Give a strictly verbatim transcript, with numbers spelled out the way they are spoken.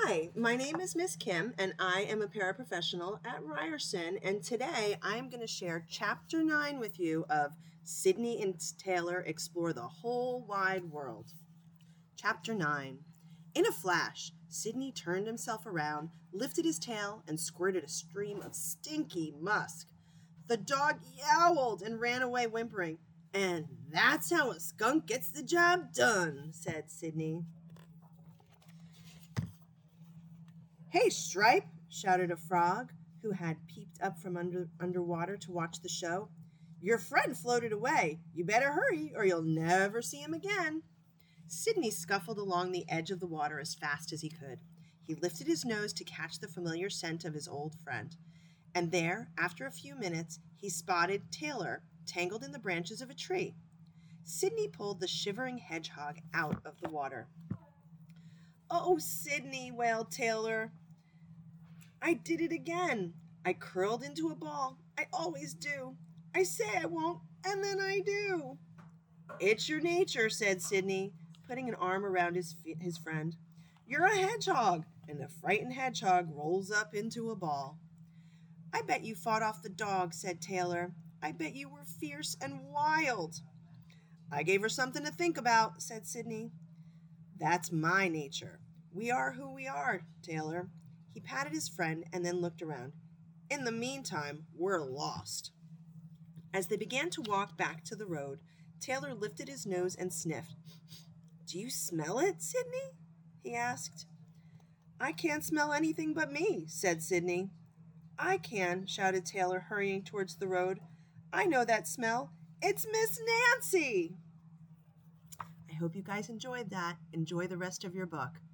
Hi, my name is Miss Kim, and I am a paraprofessional at Ryerson. And today I'm going to share Chapter nine with you of Sydney and Taylor Explore the Whole Wide World. Chapter nine. In a flash, Sydney turned himself around, lifted his tail, and squirted a stream of stinky musk. The dog yowled and ran away whimpering. And that's how a skunk gets the job done, said Sydney. Hey, Stripe, shouted a frog who had peeped up from under underwater to watch the show. Your friend floated away. You better hurry or you'll never see him again. Sydney scuffled along the edge of the water as fast as he could. He lifted his nose to catch the familiar scent of his old friend. And there, after a few minutes, he spotted Taylor tangled in the branches of a tree. Sydney pulled the shivering hedgehog out of the water. Oh, Sydney, wailed Taylor. I did it again. I curled into a ball. I always do. I say I won't, and then I do. It's your nature, said Sydney, putting an arm around his his friend. You're a hedgehog, and the frightened hedgehog rolls up into a ball. I bet you fought off the dog, said Taylor. I bet you were fierce and wild. I gave her something to think about, said Sydney. That's my nature. We are who we are, Taylor. He patted his friend and then looked around. In the meantime, we're lost. As they began to walk back to the road, Taylor lifted his nose and sniffed. Do you smell it, Sydney? He asked. I can't smell anything but me, said Sydney. I can, shouted Taylor, hurrying towards the road. I know that smell. It's Miss Nancy. I hope you guys enjoyed that. Enjoy the rest of your book.